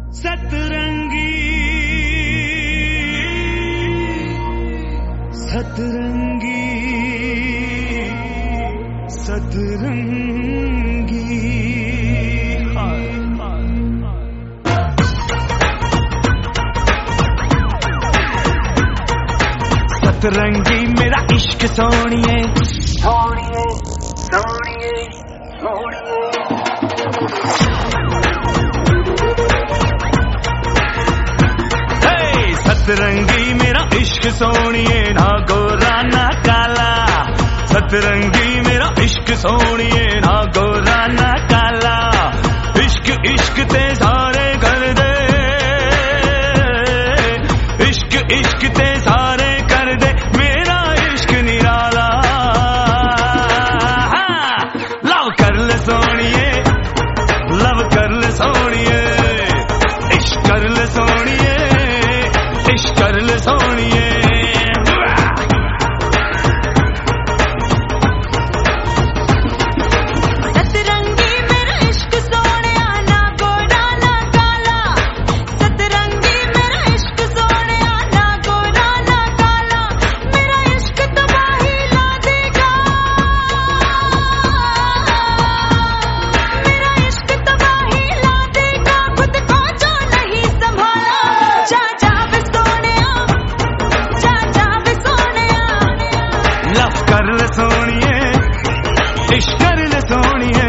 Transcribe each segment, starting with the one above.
सतरंगी सतरंगी सतरंगी सतरंगी मेरा इश्क सोनिए सोनिए सोनिए सोनिए सतरंगी मेरा इश्क सोनिए ना गोरा ना काला सतरंगी मेरा इश्क सोनिए ना गोरा ना काला इश्क इश्क ते सारे कर दे इश्क इश्क ते सारे कर दे मेरा इश्क निराला लव कर ले सोनिए लव कर ले सोनिए इश्क कर ले सोनिए इश्क कर ले सोनिए सतरंगी मेरा इश्क सोनिया ना गोरा ना काला सतरंगी मेरा इश्क सोनिया ना गोरा ना काला मेरा इश्क तबाही ला देगा मेरा इश्क तबाही ला देगा खुद को जो नहीं संभाला जा जा वे सोनिया जा जा वे सोनिया लव कर ले सोनिए इश्क कर ले सोनिए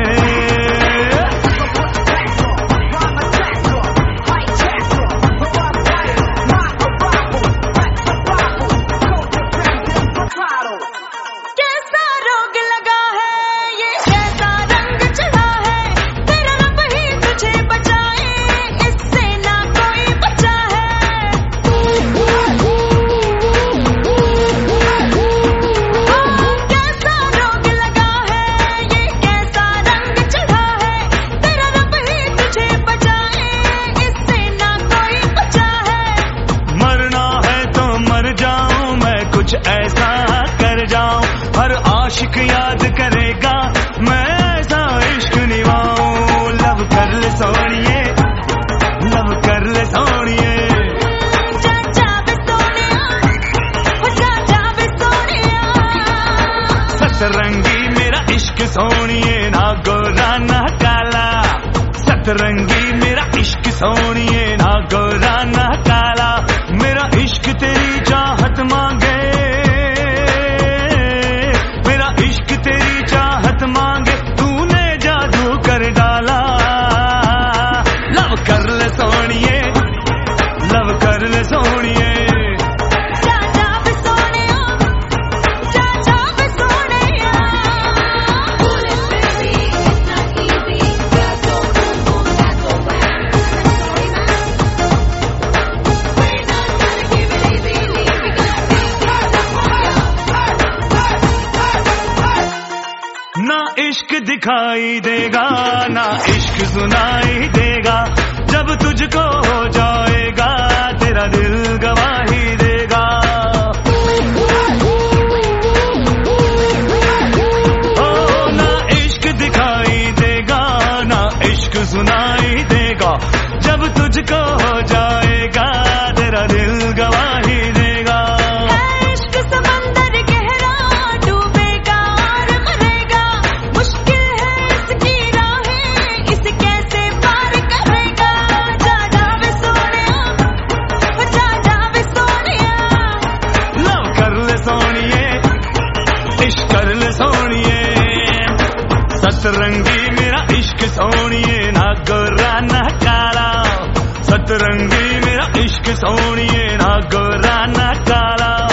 कैसा रोग लगा है ये कैसा रंग चढ़ा है तेरा रब ही तुझे बचाए इससे ना कोई बचा है कैसा रोग लगा है ये कैसा रंग चढ़ा है तेरा रब ही तुझे बचाए इससे ना कोई बचा है मरना है तो मर जाऊं मैं कुछ ऐसा कर जाऊं हर आशिक याद करेगा मैं ऐसा इश्क निभाऊं लव कर ले सोनिए लव कर ले सोनिए जा जा वे सोनिया हो जा जा वे सोनिया सतरंगी मेरा इश्क सोनिए ना गोरा ना काला सतरंगी मेरा इश्क सोनिए ना गोरा ना काला मेरा इश्क तेरी चाहत मांगे मेरा इश्क तेरी चाहत मांगे तूने जादू कर डाला लव कर ले सोनिए लव कर ले सोनिए जा जा वे सोनिया जा जा वे Sonia It's not easy that's so cool that's so bad we're not gonna give it easy we ना इश्क दिखाई देगा ना इश्क सुनाई देगा जब तुझको हो जाएगा तेरा दिल गवाही देगा ओ ना इश्क दिखाई देगा ना इश्क सुनाई देगा जब तुझको हो जाएगा तेरा दिल गवाही देगा है इश्क समंदर गहरा डूबेगा और मरेगा मुश्किल है इसकी राहें इसे कैसे पार करेगा जा जा वे सोनिया हो जा जा वे सोनिया लव कर ले सोनिए इश्क कर ले सोनिए सतरंगी मेरा इश्क सोनिए ना गोरा ना काला सतरंगी मेरा इश्क सोनिए ना गोरा ना काला